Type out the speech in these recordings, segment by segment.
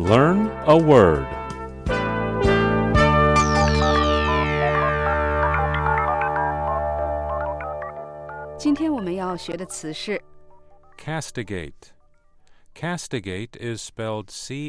Learn a word. Castigate. Castigate is spelled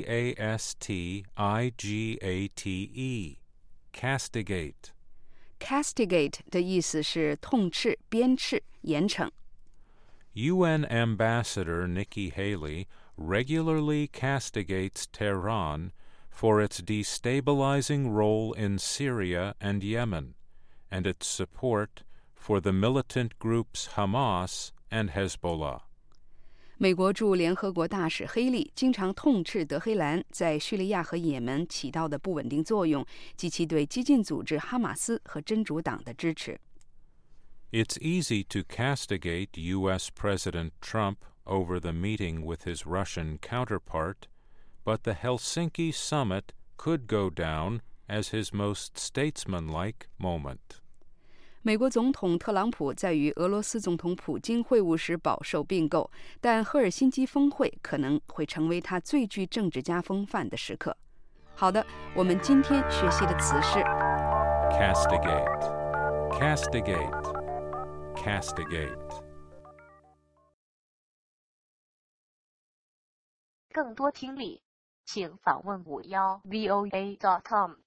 C-A-S-T-I-G-A-T-E. Castigate. Castigate 的意思是痛斥、鞭笞、严惩。 UN Ambassador Nikki Haley regularly castigates Tehran for its destabilizing role in Syria and Yemen, and its support for the militant groups Hamas and Hezbollah. 美国驻联合国大使黑利经常痛斥德黑兰在叙利亚和也门起到的不稳定作用及其对激进组织哈马斯和真主党的支持。 It's easy to castigate U.S. President Trump over the meeting with his Russian counterpart, but the Helsinki summit could go down as his most statesmanlike moment. 美国总统特朗普在与俄罗斯总统普京会晤时饱受并购，但赫尔辛基峰会可能会成为他最具政治家风范的时刻。好的，我们今天学习的词是 Castigate, castigate, castigate. 更多听力，请访问51voa.com。